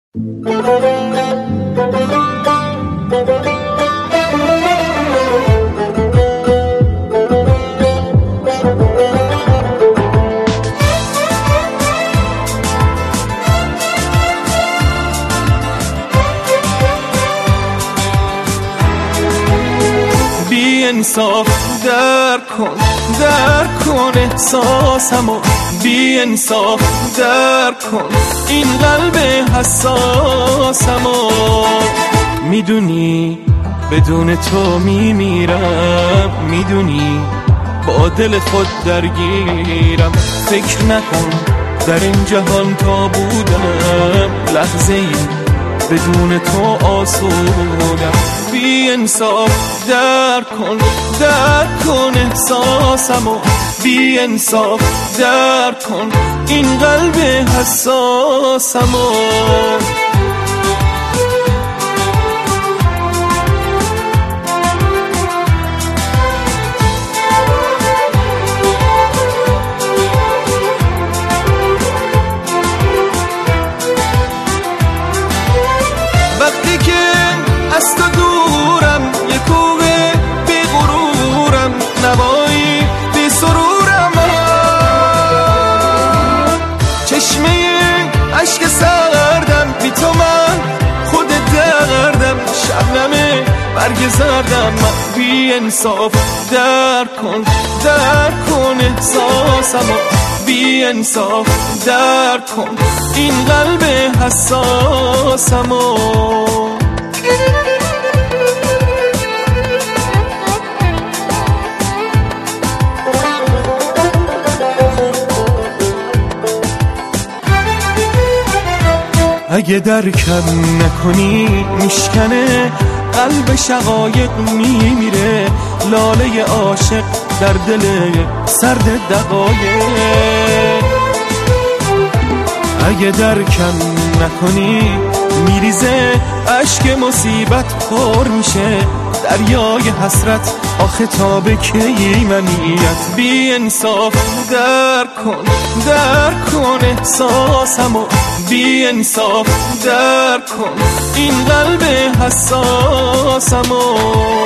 بی انصاف درک کن احساسمو، بی انصاف درک کن این قلب حساسمو. میدونی بدون تو میمیرم، میدونی با دل خود درگیرم. فکر نکن در این جهان تا بودم لحظه ای بدون تو آسودم. بی انصاف درک کن احساسمو، بی انصاف درک کن این قلب حساسمو. وقتی که از تو دورم، یه کوه بی غرورم، نوایی بی سرورم، چشمه عشق سردم، بی تو من خود دردم، شبنم برگ زردم. بی انصاف درک کن احساسمو، بی انصاف درک کن این قلب حساسمو. اگه درکم نکنی میشکنه قلب، شقایق میمیره لاله عاشق در دل سرد دقایق. اگه درکم نکنی میریزه اشک مصیبت پر میشه دریای حسرت، آخه تا به کی منیت. بی انصاف درک کن احساسمو، بی انصاف درک کن این قلب حساسمو.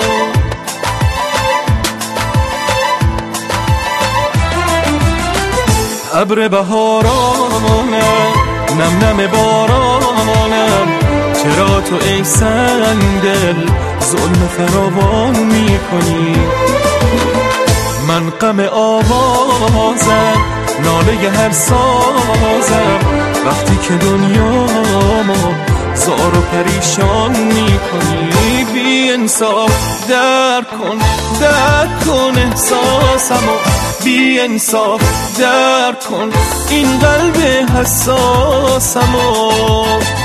ابر بهارانم، نم نم بارانم، چرا تو ای سنگدل ظلم فراوان میکنی؟ من غم آوازم، ناله هر سازم، وقتی که دنیامو زار و پریشان میکنی. بی انصاف درک کن احساسمو، بی انصاف درک کن این قلب حساسمو.